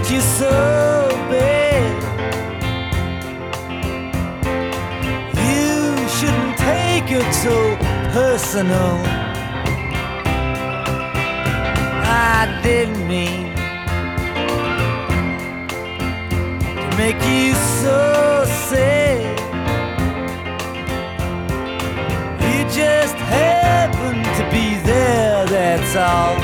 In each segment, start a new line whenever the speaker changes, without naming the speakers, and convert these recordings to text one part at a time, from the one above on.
you so bad. You shouldn't take it so personal. I didn't mean to make you so sad. You just happened to be there, that's all.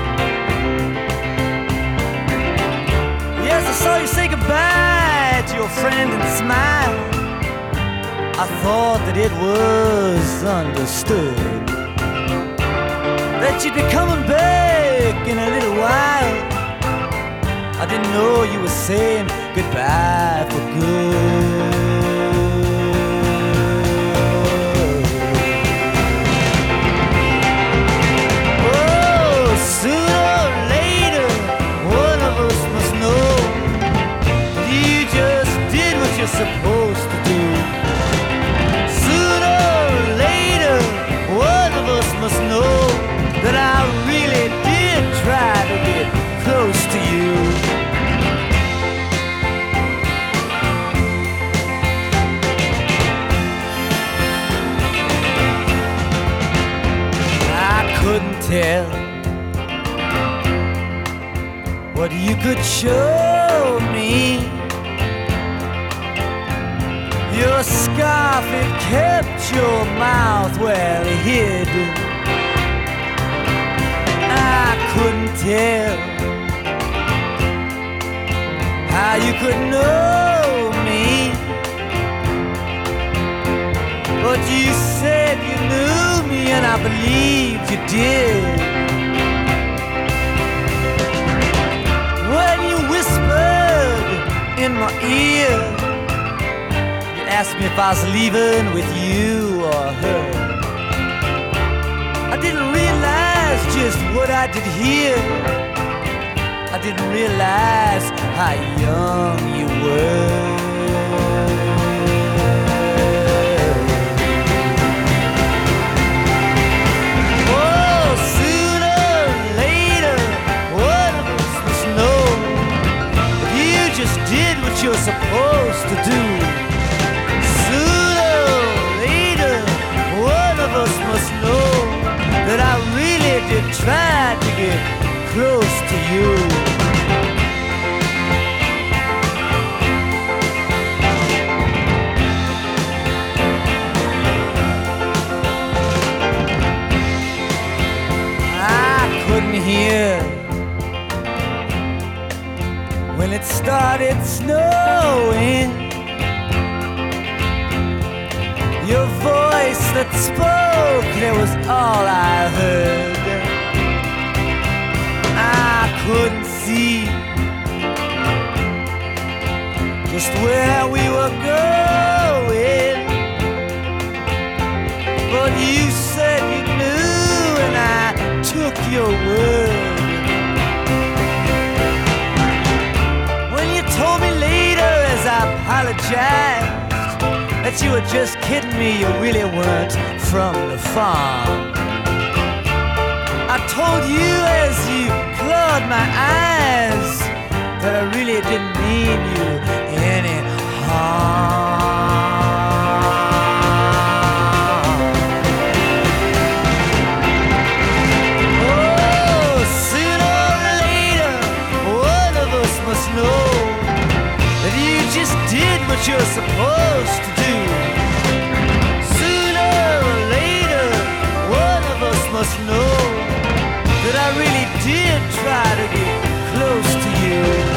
Yes, I saw you say goodbye to your friend and smile. I thought that it was understood that you'd be coming back in a little while. I didn't know you were saying goodbye for good. Oh, sooner or later, one of us must know that you just did what you're supposed to do. Sooner or later, one of us must know that I really did try to get close to you. I couldn't tell what you could show me. Your scarf, it kept your mouth well hid. I couldn't tell how you could know me, but you said you knew me, and I believed you did. When you whispered in my ear, you asked me if I was leaving with you or her. I didn't realize just what I did hear. I didn't realize how young you were. Oh, sooner or later, one of us must know that you just did what you're supposed to do. Sooner or later, one of us must know that I really did try to get close to you. I couldn't hear when it started snowing. Your voice that spoke, that was all I heard. I couldn't see just where we were going, but you said you knew, and I took your word. When you told me later, as I apologized, that you were just kidding me, you really weren't from the farm. I told you as you clawed my eyes that I really didn't mean you any harm. Oh, sooner or later, one of us must know that you just did what you're supposed to do. Sooner or later, one of us must know that I really did try to get close to you.